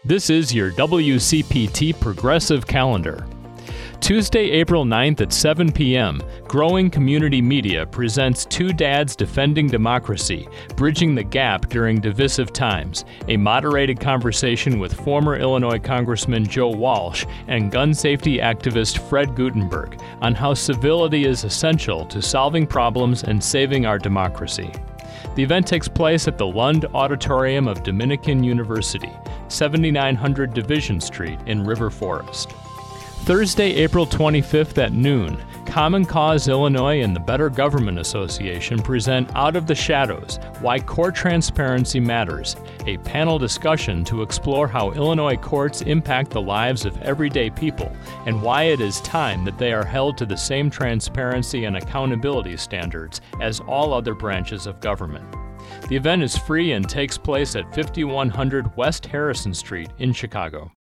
This is your WCPT Progressive Calendar. Tuesday, April 9th at 7 p.m., Growing Community Media presents Two Dads Defending Democracy, Bridging the Gap During Divisive Times, a moderated conversation with former Illinois Congressman Joe Walsh and gun safety activist Fred Guttenberg on how civility is essential to solving problems and saving our democracy. The event takes place at the Lund Auditorium of Dominican University, 7900 Division Street in River Forest. Thursday, April 25th at noon, Common Cause Illinois and the Better Government Association present Out of the Shadows: Why Court Transparency Matters, a panel discussion to explore how Illinois courts impact the lives of everyday people and why it is time that they are held to the same transparency and accountability standards as all other branches of government. The event is free and takes place at 5100 West Harrison Street in Chicago.